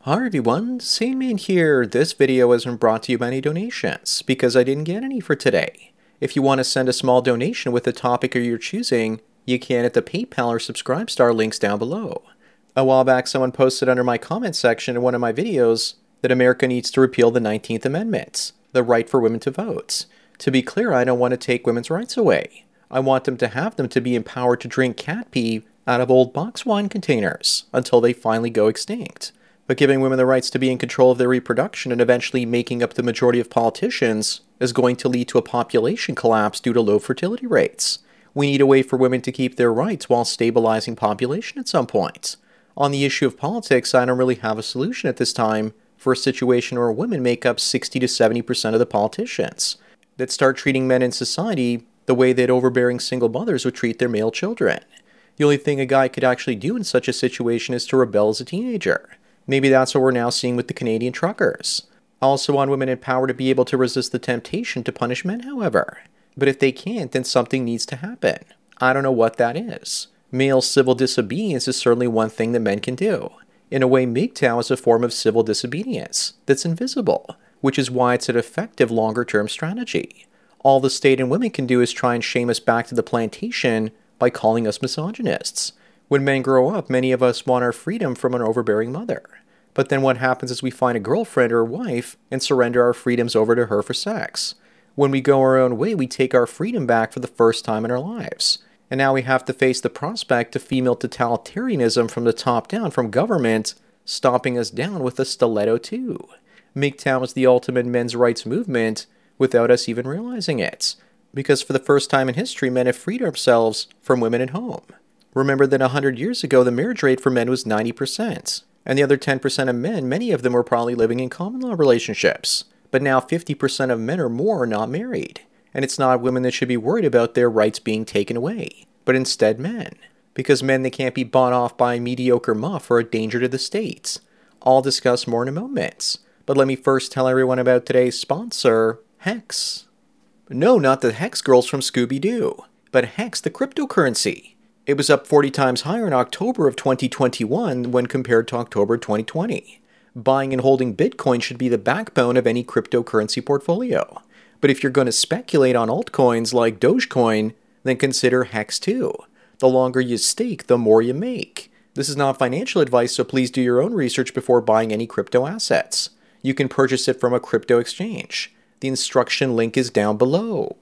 Hi everyone, Sandman here. This video wasn't brought to you by any donations, because I didn't get any for today. If you want to send a small donation with a topic of your choosing, you can at the PayPal or Subscribestar links down below. A while back someone posted under my comment section in one of my videos that America needs to repeal the 19th Amendment, the right for women to vote. To be clear, I don't want to take women's rights away. I want them to be empowered to drink cat pee out of old box wine containers until they finally go extinct. But giving women the rights to be in control of their reproduction and eventually making up the majority of politicians is going to lead to a population collapse due to low fertility rates. We need a way for women to keep their rights while stabilizing population at some point. On the issue of politics, I don't really have a solution at this time for a situation where women make up 60 to 70% of the politicians that start treating men in society the way that overbearing single mothers would treat their male children. The only thing a guy could actually do in such a situation is to rebel as a teenager. Maybe that's what we're now seeing with the Canadian truckers. I also want women in power to be able to resist the temptation to punish men, however. But if they can't, then something needs to happen. I don't know what that is. Male civil disobedience is certainly one thing that men can do. In a way, MGTOW is a form of civil disobedience that's invisible, which is why it's an effective longer-term strategy. All the state and women can do is try and shame us back to the plantation by calling us misogynists. When men grow up, many of us want our freedom from an overbearing mother. But then what happens is we find a girlfriend or a wife and surrender our freedoms over to her for sex. When we go our own way, we take our freedom back for the first time in our lives. And now we have to face the prospect of female totalitarianism from the top down, from government stomping us down with a stiletto too. MGTOW is the ultimate men's rights movement without us even realizing it. Because for the first time in history, men have freed ourselves from women at home. Remember that 100 years ago, the marriage rate for men was 90%. And the other 10% of men, many of them were probably living in common law relationships. But now 50% of men or more are not married. And it's not women that should be worried about their rights being taken away, but instead men. Because men, they can't be bought off by a mediocre muff or a danger to the state. I'll discuss more in a moment. But let me first tell everyone about today's sponsor, Hex. No, not the Hex girls from Scooby-Doo, but Hex, the cryptocurrency. It was up 40 times higher in October of 2021 when compared to October 2020. Buying and holding Bitcoin should be the backbone of any cryptocurrency portfolio. But if you're going to speculate on altcoins like Dogecoin, then consider Hex too. The longer you stake, the more you make. This is not financial advice, so please do your own research before buying any crypto assets. You can purchase it from a crypto exchange. The instruction link is down below.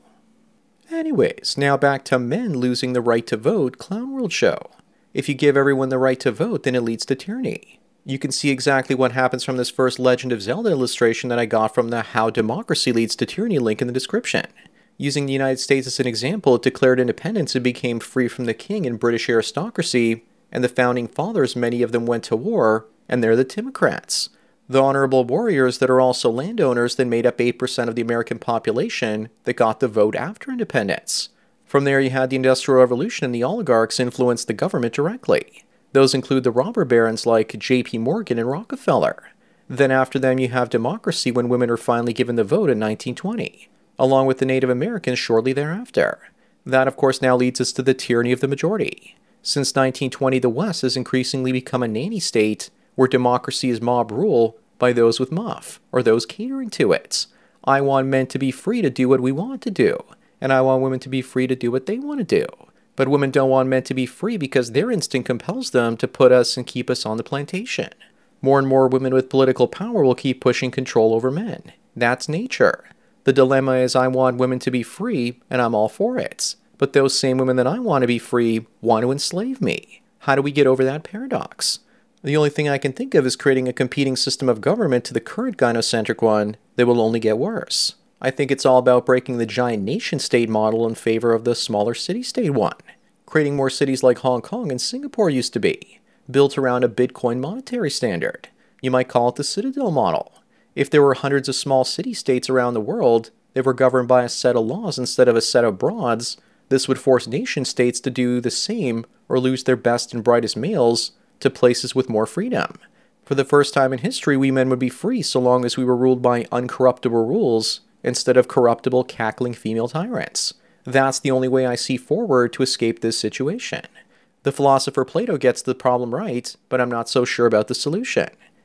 Anyways, now back to men losing the right to vote Clown World show. If you give everyone the right to vote, then it leads to tyranny. You can see exactly what happens from this first Legend of Zelda illustration that I got from the How Democracy Leads to Tyranny link in the description. Using the United States as an example, it declared independence and became free from the king and British aristocracy, and the founding fathers, many of them went to war, and they're the Timocrats. The honorable warriors that are also landowners then made up 8% of the American population that got the vote after independence. From there you had the Industrial Revolution and the oligarchs influenced the government directly. Those include the robber barons like J.P. Morgan and Rockefeller. Then after them you have democracy when women are finally given the vote in 1920, along with the Native Americans shortly thereafter. That of course now leads us to the tyranny of the majority. Since 1920 the West has increasingly become a nanny state where democracy is mob rule by those with muff, or those catering to it. I want men to be free to do what we want to do, and I want women to be free to do what they want to do. But women don't want men to be free because their instinct compels them to put us and keep us on the plantation. More and more women with political power will keep pushing control over men. That's nature. The dilemma is I want women to be free, and I'm all for it. But those same women that I want to be free want to enslave me. How do we get over that paradox? The only thing I can think of is creating a competing system of government to the current gynocentric one that will only get worse. I think it's all about breaking the giant nation-state model in favor of the smaller city-state one. Creating more cities like Hong Kong and Singapore used to be, built around a Bitcoin monetary standard. You might call it the Citadel model. If there were hundreds of small city-states around the world that were governed by a set of laws instead of a set of broads, this would force nation-states to do the same or lose their best and brightest males to places with more freedom. For the first time in history, we men would be free so long as we were ruled by uncorruptible rules instead of corruptible, cackling female tyrants. That's the only way I see forward to escape this situation. The philosopher Plato gets the problem right, but I'm not so sure about the solution.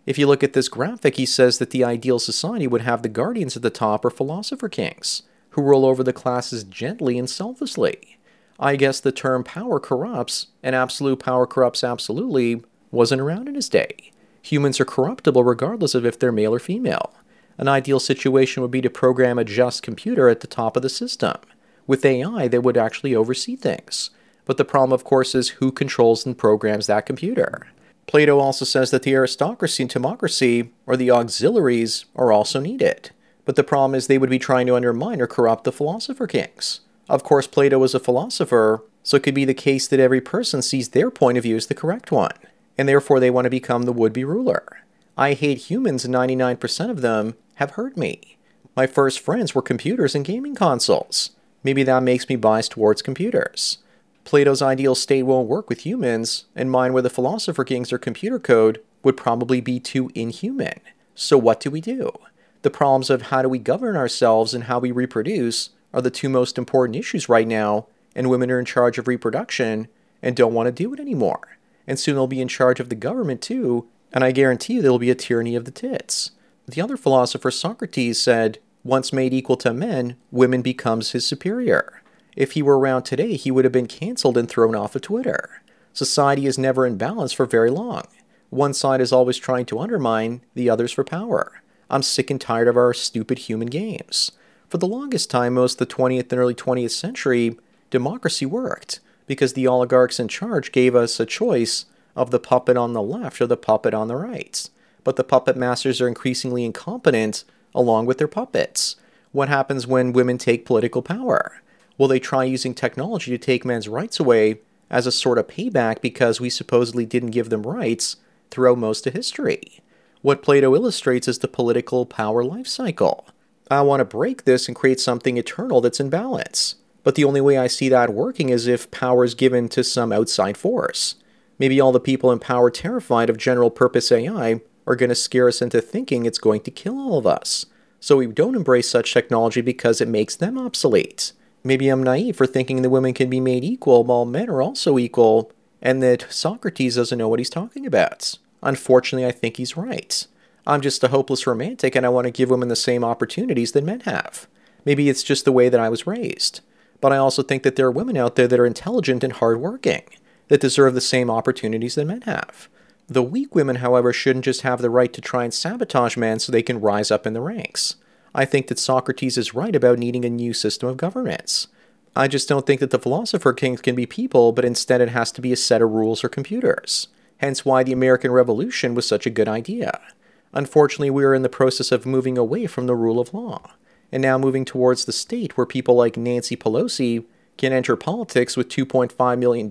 If you look at this graphic, he says that the ideal society would have the guardians at the top or philosopher kings, who rule over the classes gently and selflessly. I guess the term power corrupts, and absolute power corrupts absolutely, wasn't around in his day. Humans are corruptible regardless of if they're male or female. An ideal situation would be to program a just computer at the top of the system. With AI, they would actually oversee things. But the problem, of course, is who controls and programs that computer. Plato also says that the aristocracy and democracy, or the auxiliaries, are also needed. But the problem is they would be trying to undermine or corrupt the philosopher kings. Of course, Plato was a philosopher, so it could be the case that every person sees their point of view as the correct one, and therefore they want to become the would-be ruler. I hate humans, and 99% of them have hurt me. My first friends were computers and gaming consoles. Maybe that makes me biased towards computers. Plato's ideal state won't work with humans, and mine where the philosopher kings or computer code would probably be too inhuman. So what do we do? The problems of how do we govern ourselves and how we reproduce are the two most important issues right now, and women are in charge of reproduction and don't want to do it anymore. And soon they'll be in charge of the government too, and I guarantee you there'll be a tyranny of the tits. The other philosopher, Socrates, said, once made equal to men, women becomes his superior. If he were around today, he would have been cancelled and thrown off of Twitter. Society is never in balance for very long. One side is always trying to undermine the others for power. I'm sick and tired of our stupid human games. For the longest time, most of the 20th and early 20th century, democracy worked because the oligarchs in charge gave us a choice of the puppet on the left or the puppet on the right. But the puppet masters are increasingly incompetent along with their puppets. What happens when women take political power? Will they try using technology to take men's rights away as a sort of payback because we supposedly didn't give them rights throughout most of history? What Plato illustrates is the political power life cycle. I want to break this and create something eternal that's in balance. But the only way I see that working is if power is given to some outside force. Maybe all the people in power terrified of general purpose AI are going to scare us into thinking it's going to kill all of us. So we don't embrace such technology because it makes them obsolete. Maybe I'm naive for thinking that women can be made equal while men are also equal, and that Socrates doesn't know what he's talking about. Unfortunately, I think he's right. I'm just a hopeless romantic and I want to give women the same opportunities that men have. Maybe it's just the way that I was raised. But I also think that there are women out there that are intelligent and hardworking, that deserve the same opportunities that men have. The weak women, however, shouldn't just have the right to try and sabotage men so they can rise up in the ranks. I think that Socrates is right about needing a new system of governance. I just don't think that the philosopher kings can be people, but instead it has to be a set of rules or computers. Hence why the American Revolution was such a good idea. Unfortunately, we are in the process of moving away from the rule of law, and now moving towards the state where people like Nancy Pelosi can enter politics with $2.5 million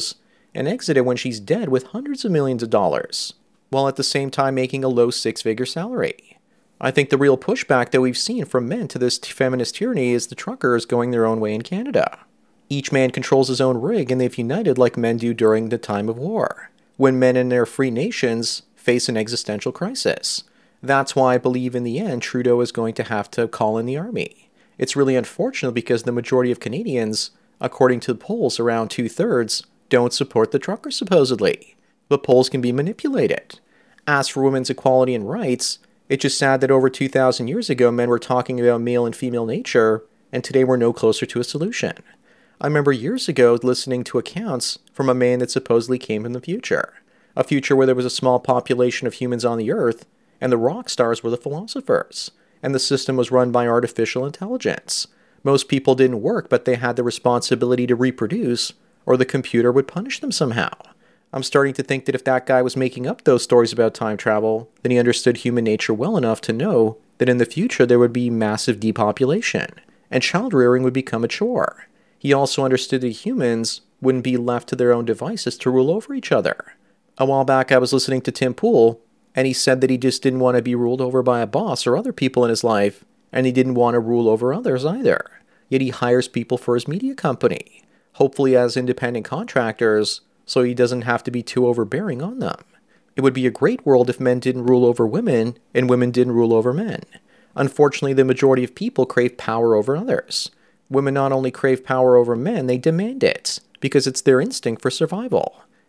and exit it when she's dead with hundreds of millions of dollars, while at the same time making a low six-figure salary. I think the real pushback that we've seen from men to this feminist tyranny is the truckers going their own way in Canada. Each man controls his own rig, and they've united like men do during the time of war, when men in their free nations face an existential crisis. That's why I believe in the end Trudeau is going to have to call in the army. It's really unfortunate because the majority of Canadians, according to the polls around 2/3, don't support the truckers supposedly. But polls can be manipulated. As for women's equality and rights, it's just sad that over 2,000 years ago men were talking about male and female nature, and today we're no closer to a solution. I remember years ago listening to accounts from a man that supposedly came from the future. A future where there was a small population of humans on the earth, and the rock stars were the philosophers, and the system was run by artificial intelligence. Most people didn't work, but they had the responsibility to reproduce, or the computer would punish them somehow. I'm starting to think that if that guy was making up those stories about time travel, then he understood human nature well enough to know that in the future there would be massive depopulation, and child rearing would become a chore. He also understood that humans wouldn't be left to their own devices to rule over each other. A while back I was listening to Tim Pool, and he said that he just didn't want to be ruled over by a boss or other people in his life, and he didn't want to rule over others either. Yet he hires people for his media company, hopefully as independent contractors, so he doesn't have to be too overbearing on them. It would be a great world if men didn't rule over women, and women didn't rule over men. Unfortunately, the majority of people crave power over others. Women not only crave power over men, they demand it, because it's their instinct for survival.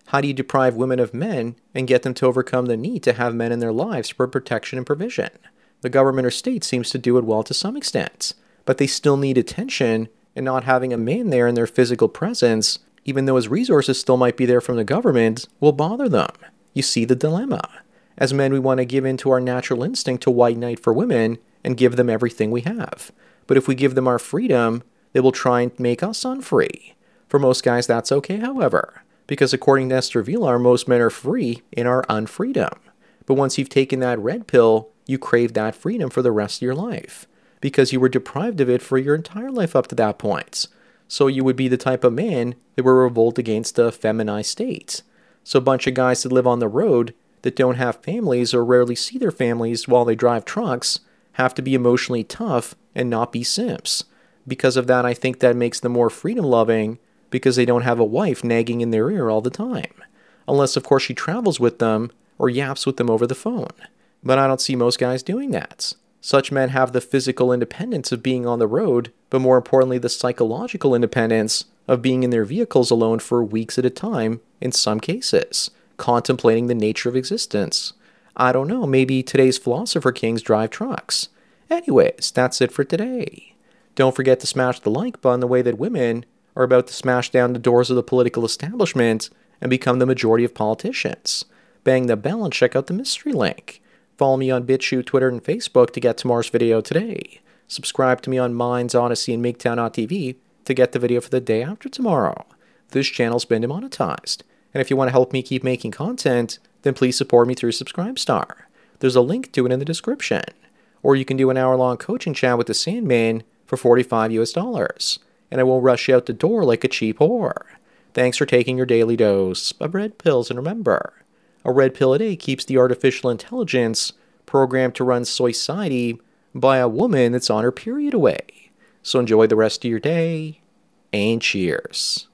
How do you deprive women of men and get them to overcome the need to have men in their lives for protection and provision? The government or state seems to do it well to some extent, but they still need attention, and not having a man there in their physical presence, even though his resources still might be there from the government, will bother them. You see the dilemma. As men, we want to give in to our natural instinct to white knight for women and give them everything we have. But if we give them our freedom, they will try and make us unfree. For most guys, that's okay, however, because according to Esther Vilar, most men are free in our unfreedom. But once you've taken that red pill, you crave that freedom for the rest of your life, because you were deprived of it for your entire life up to that point. So you would be the type of man that would revolt against the feminized state. So a bunch of guys that live on the road that don't have families or rarely see their families while they drive trucks have to be emotionally tough and not be simps. Because of that, I think that makes them more freedom-loving, because they don't have a wife nagging in their ear all the time. Unless, of course, she travels with them or yaps with them over the phone. But I don't see most guys doing that. Such men have the physical independence of being on the road, but more importantly, the psychological independence of being in their vehicles alone for weeks at a time, in some cases, contemplating the nature of existence. I don't know, maybe today's philosopher kings drive trucks. Anyways, that's it for today. Don't forget to smash the like button the way that women are about to smash down the doors of the political establishment and become the majority of politicians. Bang the bell and check out the mystery link. Follow me on BitChute, Twitter, and Facebook to get tomorrow's video today. Subscribe to me on Minds, Odyssey, and MGTOW.tv to get the video for the day after tomorrow. This channel's been demonetized, and if you want to help me keep making content, then please support me through Subscribestar. There's a link to it in the description. Or you can do an hour-long coaching chat with the Sandman for $45 US, and I won't rush you out the door like a cheap whore. Thanks for taking your daily dose of red pills, and remember, a red pill a day keeps the artificial intelligence programmed to run society by a woman that's on her period away. So enjoy the rest of your day, and cheers.